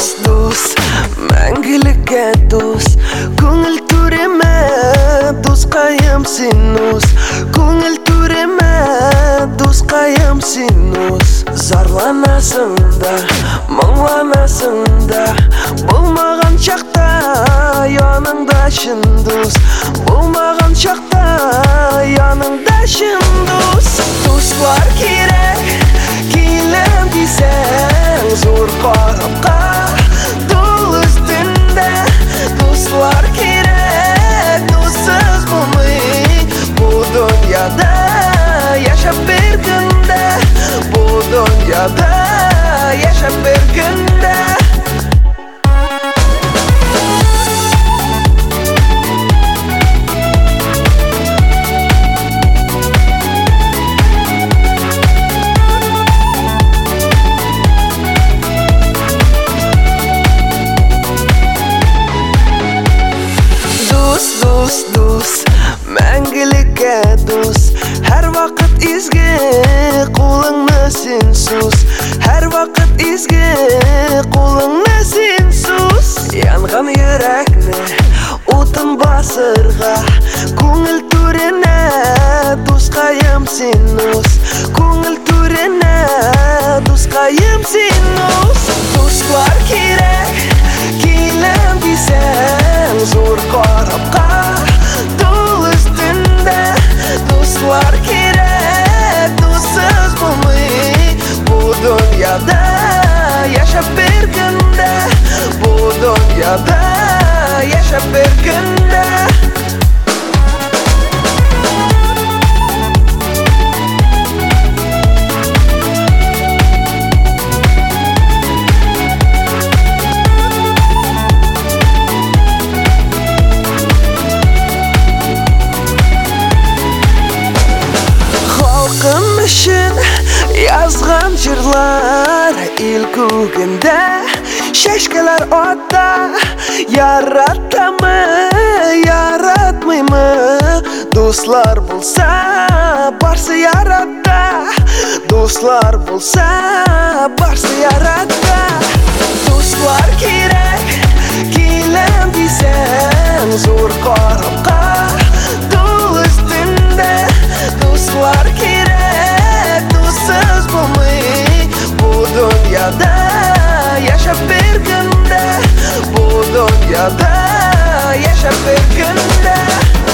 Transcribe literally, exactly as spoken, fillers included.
Dost, dost, мәңгілікке дос. Көңіл төреме, досқайым сен ос. Көңіл төреме, досқайым сен ос. Зарланасың да, мұңланасың да, болмаған шақта яныңда шын дос. Болмаған шақта яныңда шын дос. Достар керек, келем дейсің, зор қарапқа дол үстінде. Достар керек, доссыз болмай бұл дүнияда яшап бергенде. Бұл дүнияда яшап бергенде. Дос, дос, мәңгілікке дос. Әр вақыт изге қолыңны сен сос. Әр вақыт изге қолыңны сен сос. Янған жүрекні отын басырға, көңіл төрене досқайым сен ос. Көңіл төрене досқайым сен ос. Достар керек, келем дейсің, зор қарапқа дол үстінде. Достар керек, доссыз болмай бұл дүнияда яшап бергенде. Бұл дүнияда яшап бергенде. Халқым үшін yazған жырлар ел көгінде, шешкелер отта. Яратамы, яратмаймы, достар болса барсы яратта. Достар болса барсы яратта. Достар керек, келем дейсің, зор қарапқа дол үстінде. Достар керек, доссыз болмай бұл дүнияда яшап бергенде. Бұл дүнияда яшап бергенде.